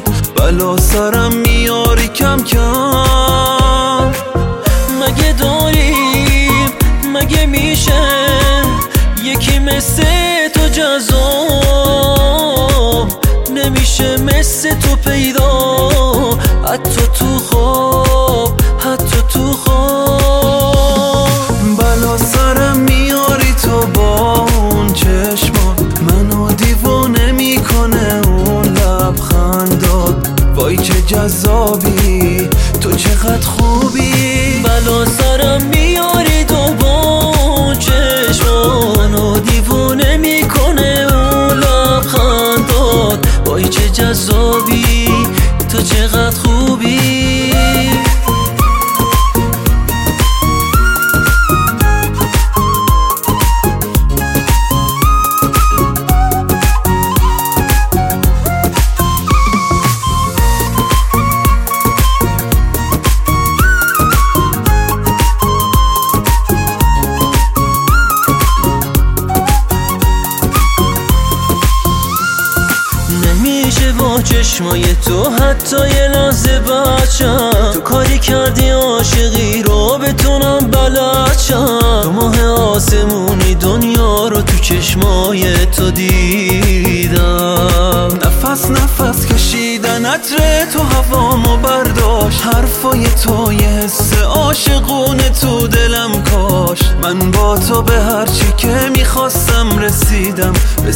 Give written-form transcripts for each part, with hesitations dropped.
بلا سرم میاری کم کم. مگه داریم، مگه میشه یکی مثل تو جذاب؟ نمیشه مثل تو پیدا، حتی تو خواب، حتی تو خواب. بلا سرم میاری تو با اون چشمات، منو دیوونه میکنه اون لبخندات. وای چه جذابی، تو چقدر خوبی. بلا سرم میاری تو با اون چشمات، منو دیوونه میکنه اون لبخندات. وای چه جذابی، تو چقدر خوبی. نمیشه با چشمای تو حتی یه لحظه بچم. تو کاری کردی عاشقی رو بتونم بلدشم. تو ماه آسمونی دنیا رو تو چشمای تو دیدم. نفس نفس کشیدن عطر تو هوامو برداشت. حرفای تو یه حس عاشقونه تو دلم کاش. من با تو به هرچی که میخواستم رسیدم.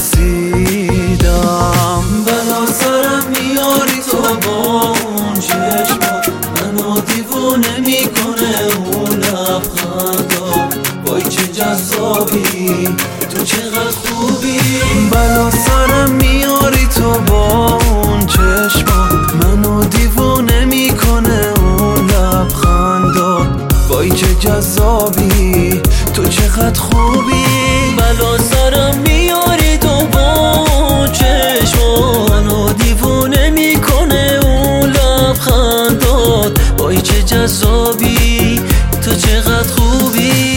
بلا سرم میاری تو با اون چشمات، منو دیوونه میکنه اون لبخندات. وای چه جذابی، تو چقدر خوبی. بلا سرم میاری تو با اون چشمات، منو دیوونه میکنه اون لبخندات. وای چه جذابی، تو چقدر خوبی. بلا سرم میاری تو با اون چشمات، منو دیوونه میکنه اون لبخندات. وای چه جذابی، تو چقدر خوبی.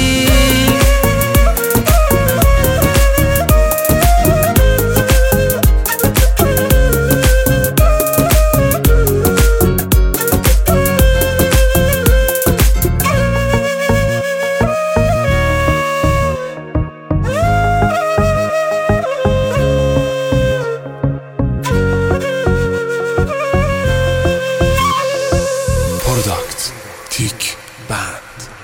پروداکت تیک بند.